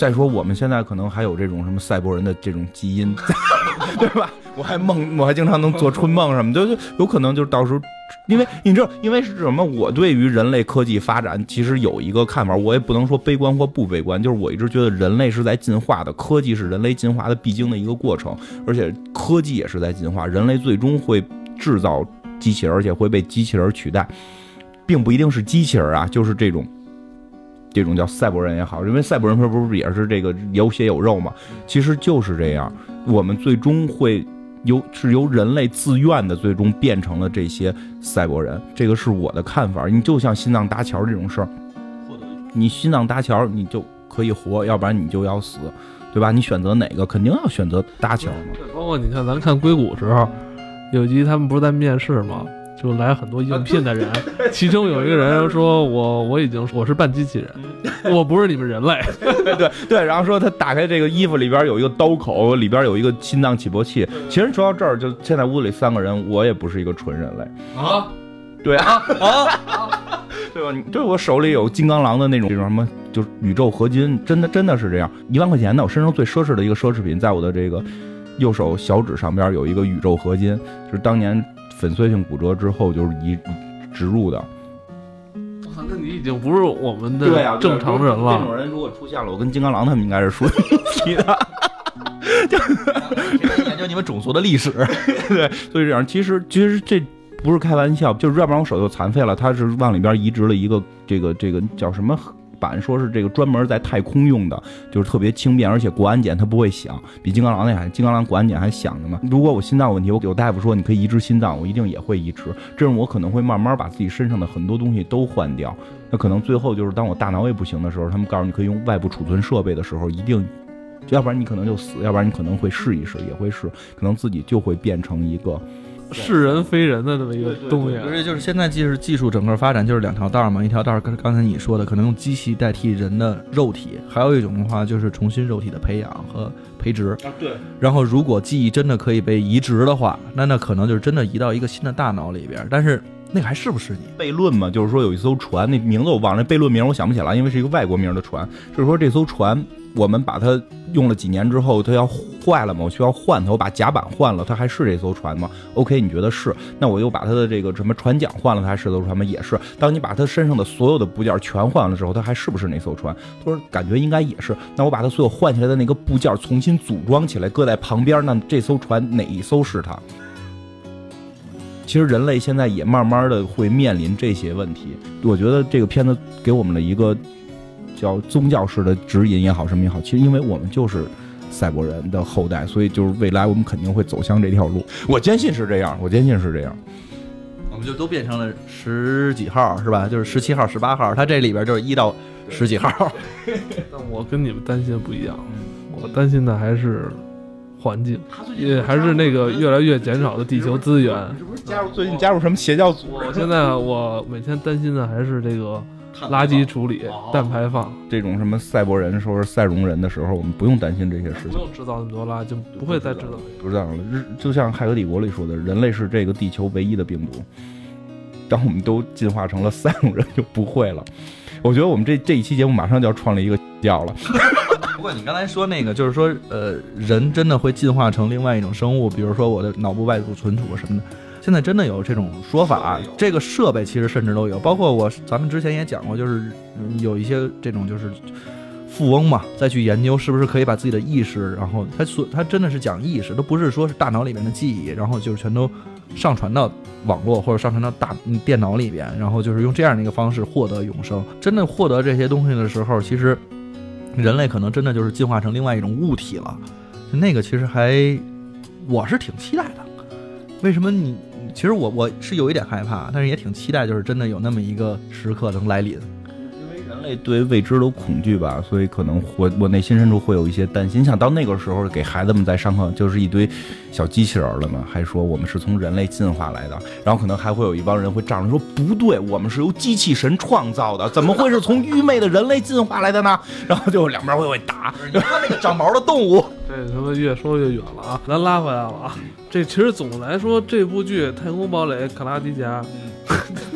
再说我们现在可能还有这种什么赛博人的这种基因，对吧？我还梦，我还经常能做春梦什么的，就有可能就是到时候，因为你知道，因为是什么？我对于人类科技发展其实有一个看法，我也不能说悲观或不悲观，就是我一直觉得人类是在进化的，科技是人类进化的必经的一个过程，而且科技也是在进化，人类最终会制造机器人，而且会被机器人取代，并不一定是机器人啊，就是这种。这种叫赛博人也好，因为赛博人不是也是这个有血有肉嘛？其实就是这样，我们最终会由是由人类自愿的，最终变成了这些赛博人。这个是我的看法。你就像心脏搭桥这种事儿，你心脏搭桥你就可以活，要不然你就要死，对吧？你选择哪个，肯定要选择搭桥嘛。 包括你看，咱看硅谷时候，有集他们不是在面试吗？就来很多应聘的人，其中有一个人说我我已经我是半机器人，我不是你们人类。 对对，然后说他打开这个衣服里边有一个刀口，里边有一个心脏起搏器。其实说到这儿，就现在屋子里三个人，我也不是一个纯人类啊。 对啊啊，对吧？对，我手里有金刚狼的那种这种什么，就是宇宙合金，真的真的是这样。一万块钱呢，我身上最奢侈的一个奢侈品，在我的这个右手小指上边有一个宇宙合金，就是当年粉碎性骨折之后就是移植入的。 那你已经不是我们的正常人了。 这种人如果出现了，我跟金刚狼他们应该是属于一体的。 就研究你们种族的历史， 对，所以这样，其实其实这不是开玩笑，就是要不然我手就残废了。他是往里边移植了一个这个这个叫什么板，说是这个专门在太空用的，就是特别轻便，而且过安检它不会响，比金刚狼那还金刚狼过安检还响的嘛。如果我心脏有问题，我有大夫说你可以移植心脏，我一定也会移植。这样我可能会慢慢把自己身上的很多东西都换掉。那可能最后就是当我大脑也不行的时候，他们告诉你可以用外部储存设备的时候，一定。要不然你可能就死，要不然你可能会试一试，也会试，可能自己就会变成一个是人非人的这么一个东西。 而且就是现在即是技术整个发展就是两条道嘛，一条道跟刚才你说的可能用机器代替人的肉体，还有一种的话就是重新肉体的培养和培植啊。对。 然后如果记忆真的可以被移植的话，那那可能就是真的移到一个新的大脑里边，但是那个还是不是你？ 悖论嘛，就是说有一艘船，那名字我忘了，悖论名我想不起来，因为是一个外国名的船。就是说这艘船，我们把它用了几年之后，它要坏了嘛，我需要换它，我把甲板换了，它还是这艘船吗 ？OK， 你觉得是？那我又把它的这个什么船桨换了，它还是这艘船吗？也是。当你把它身上的所有的部件全换了之后，它还是不是那艘船？他说感觉应该也是。那我把它所有换下来的那个部件重新组装起来，搁在旁边，那这艘船哪一艘是它？其实人类现在也慢慢的会面临这些问题。我觉得这个片子给我们的一个叫宗教式的指引也好，什么也好，其实因为我们就是赛博人的后代，所以就是未来我们肯定会走向这条路。我坚信是这样，我坚信是这样。 我们就都变成了十几号是吧？就是十七号、十八号，它这里边就是一到十几号。 但我跟你们担心的不一样，我担心的还是环境，也还是那个越来越减少的地球资源。 你是不是加入最近加入什么邪教组？ 我现在我每天担心的还是这个垃圾处理、氮排放。 这种什么赛博人说是赛戎人的时候，我们不用担心这些事情， 不用制造那么多垃圾，就不会再制造。 不知道了，就像《骇客帝国》里说的，人类是这个地球唯一的病毒。当我们都进化成了赛戎人，就不会了。我觉得我们这这一期节目马上就要创立一个教了。 不过你刚才说那个，就是说，呃，人真的会进化成另外一种生物，比如说我的脑部外部存储什么的。现在真的有这种说法，这个设备其实甚至都有，包括我咱们之前也讲过，就是有一些这种就是富翁嘛，再去研究是不是可以把自己的意识，然后他所他真的是讲意识，都不是说是大脑里面的记忆，然后就是全都上传到网络或者上传到大电脑里边，然后就是用这样的一个方式获得永生。真的获得这些东西的时候，其实人类可能真的就是进化成另外一种物体了。那个其实还我是挺期待的。为什么你？其实我我是有一点害怕，但是也挺期待，就是真的有那么一个时刻能来临。 因为人类对未知的恐惧吧，所以可能我我内心深处会有一些担心。想到那个时候给孩子们在上课就是一堆小机器人了嘛，还说我们是从人类进化来的，然后可能还会有一帮人会站着说不对，我们是由机器神创造的，怎么会是从愚昧的人类进化来的呢？然后就两边会会打， 你看那个长毛的动物。 这他妈越说越远了啊！咱拉回来了啊！这其实总的来说，这部剧《太空堡垒卡拉迪加》，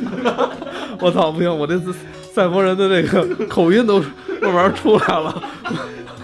我操，不行，我这次赛博人的这个口音都慢慢出来了。《太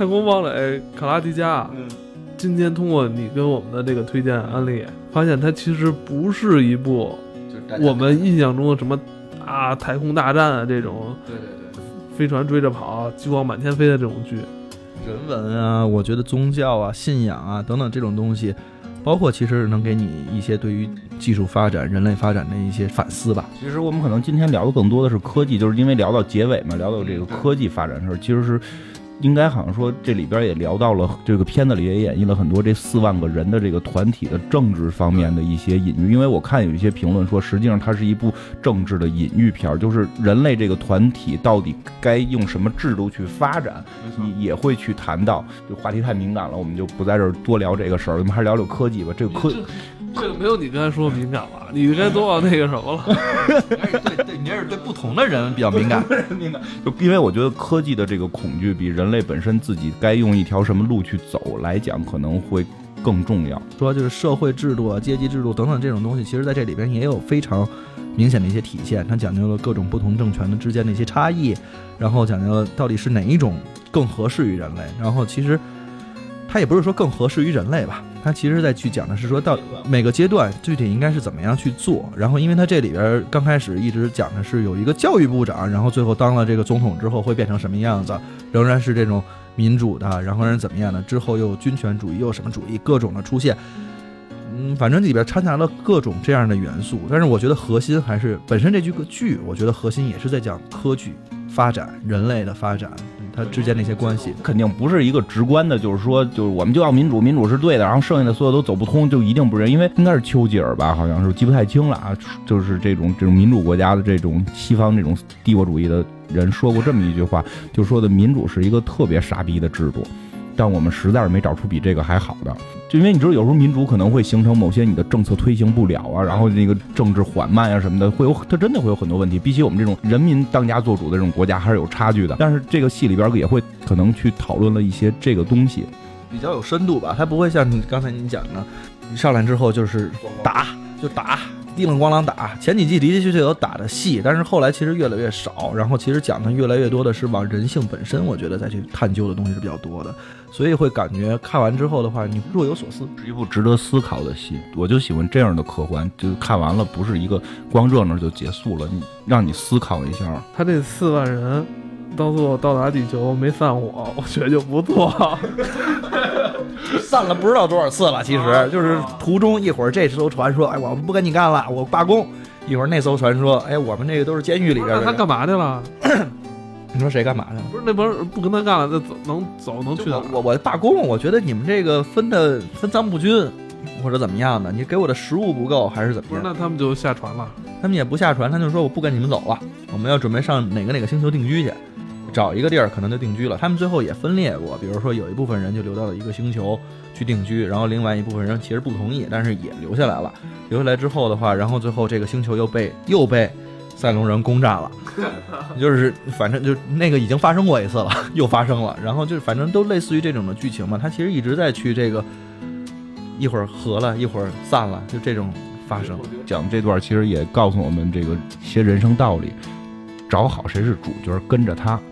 太空堡垒卡拉迪加，嗯，今天通过你跟我们的这个推荐案例，发现它其实不是一部我们印象中的什么啊太空大战啊这种， 对对对， 飞船追着跑、激光满天飞的这种剧。 人文啊，我觉得宗教啊、信仰啊等等这种东西，包括其实能给你一些对于技术发展、人类发展的一些反思吧。 其实我们可能今天聊的更多的是科技，就是因为聊到结尾嘛，聊到这个科技发展的时候，其实是应该好像说这里边也聊到了，这个片子里也演绎了很多这四万个人的这个团体的政治方面的一些隐喻。因为我看有一些评论说，实际上它是一部政治的隐喻片，就是人类这个团体到底该用什么制度去发展，你也会去谈到。就话题太敏感了，我们就不在这儿多聊这个事儿，我们还是聊聊科技吧。这个科这个没有你刚才说敏感了，你该多少那个什么了？ 对对，你这是对不同的人比较敏感， 敏感。就因为我觉得科技的这个恐惧比人类本身自己该用一条什么路去走来讲，可能会更重要。 说就是社会制度啊、阶级制度等等这种东西，其实在这里边也有非常明显的一些体现。它讲究了各种不同政权的之间的一些差异，然后讲究了到底是哪一种更合适于人类。然后其实它也不是说更合适于人类吧，它其实在去讲的是说到每个阶段具体应该是怎么样去做。然后因为它这里边刚开始一直讲的是有一个教育部长，然后最后当了这个总统之后会变成什么样子，仍然是这种民主的，然后人怎么样的，之后又军权主义又什么主义各种的出现。嗯，反正里边掺杂了各种这样的元素，但是我觉得核心还是本身这句个剧，我觉得核心也是在讲科技发展、人类的发展，它之间的一些关系。 肯定不是一个直观的，就是说，就是我们就要民主，民主是对的，然后剩下的所有都走不通，就一定不是，因为应该是丘吉尔吧，好像是记不太清了啊，就是这种这种民主国家的这种西方这种帝国主义的人说过这么一句话，就说的民主是一个特别傻逼的制度。但我们实在是没找出比这个还好的，就因为你知道有时候民主可能会形成某些你的政策推行不了啊，然后那个政治缓慢啊什么的，会有它真的会有很多问题。比起我们这种人民当家做主的这种国家还是有差距的。但是这个戏里边也会可能去讨论了一些这个东西， 比较有深度吧。它不会像你刚才你讲的，你上来之后就是打就打。叮铃咣啷打，前几季的的确确有打的戏，但是后来其实越来越少，然后其实讲的越来越多的是往人性本身，我觉得再去探究的东西是比较多的，所以会感觉看完之后的话，你若有所思， 是一部值得思考的戏。我就喜欢这样的科幻，就看完了不是一个光热闹就结束了，你让你思考一下。 他这四万人到最后到达地球没散伙，我觉得就不错。 散了不知道多少次了，其实就是途中一会儿这艘船说，哎，我们不跟你干了，我罢工；一会儿那艘船说，哎，我们这个都是监狱里边的。 他干嘛去了？ 你说谁干嘛去了？ 不是那帮人不跟他干了，那走能走能去哪？ 我我罢工，我觉得你们这个分的分赃不均，或者怎么样的，你给我的食物不够，还是怎么样？ 不是，那他们就下船了。 他们也不下船，他就说我不跟你们走了，我们要准备上哪个哪个星球定居去。找一个地儿可能就定居了，他们最后也分裂过，比如说有一部分人就留到了一个星球去定居，然后另外一部分人其实不同意，但是也留下来了。留下来之后的话，然后最后这个星球又被又被赛隆人攻占了，就是反正就那个已经发生过一次了，又发生了，然后就反正都类似于这种的剧情嘛。他其实一直在去这个一会儿和了，一会儿散了，就这种发生。 讲这段其实也告诉我们这个一些人生道理，找好谁是主角，跟着他。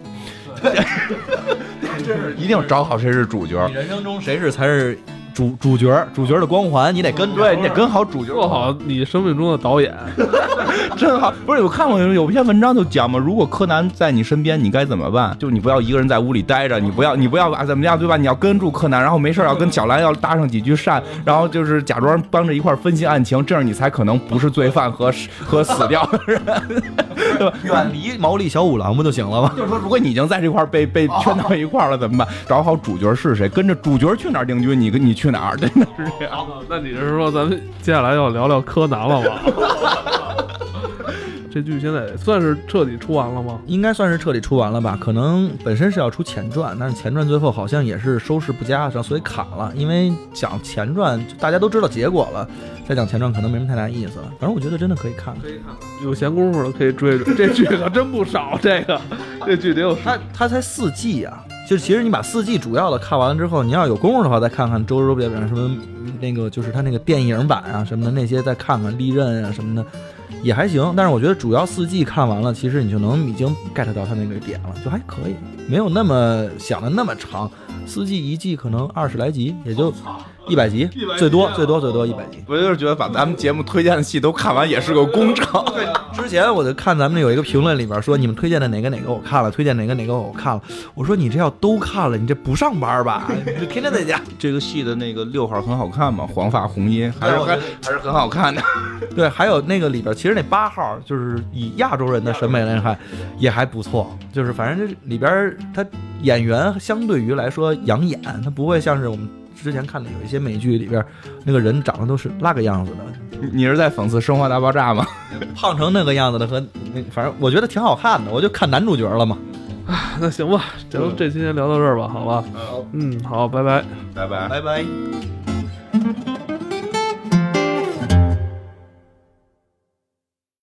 一定找好谁是主角， 你人生中谁是才是主主角，主角的光环你得跟， 对你得跟好主角， 做好你生命中的导演。 真好。不是有看过有篇文章就讲嘛，如果柯南在你身边，你该怎么办？就你不要一个人在屋里待着，你不要你不要怎么样，对吧？你要跟住柯南，然后没事要跟小兰要搭上几句讪，然后就是假装帮着一块分析案情，这样你才可能不是罪犯和和死掉的人，对吧？ 远离毛利小五郎不就行了吗？ 就是说，如果你已经在这块被被圈到一块了，怎么办？找好主角是谁，跟着主角去哪儿定居，你跟你去哪儿，真的是这样。 那你是说咱们接下来要聊聊柯南了吗？这剧现在算是彻底出完了吗？ 应该算是彻底出完了吧，可能本身是要出前传，但是前传最后好像也是收视不佳，所以砍了。因为讲前传大家都知道结果了，再讲前传可能没什么太大意思了。反正我觉得真的可以看， 可以看，有闲工夫的可以追追。这剧可真不少，这个这剧得有它它才四季啊。就是其实你把四季主要的看完了之后，你要有功夫的话，再看看周周边边什么那个，就是它那个电影版啊什么的那些，再看看利刃啊什么的。 也还行。但是我觉得主要四季看完了，其实你就能已经 get 到它那个点了，就还可以，没有那么想的那么长。四季一季可能二十来集，也就一百集，最多最多最多一百集。 我就是觉得把咱们节目推荐的戏都看完也是个工程。 对，之前我就看咱们有一个评论里边说，你们推荐的哪个哪个我看了，推荐哪个哪个我看了。我说你这要都看了，你这不上班吧？你就天天在家。 这个戏的那个六号很好看嘛，黄发红衣还是还还是很好看的。 对，还有那个里边，其实那八号就是以亚洲人的审美来看，也还不错。就是反正这里边他演员相对于来说养眼，他不会像是我们之前看的有一些美剧里边那个人长得都是那个样子的。 你是在讽刺《生活大爆炸》吗？ 胖成那个样子的和反正我觉得挺好看的，我就看男主角了嘛。 那行吧，咱们这期先聊到这儿吧，好吧？嗯，好，拜拜， 拜拜， 拜拜。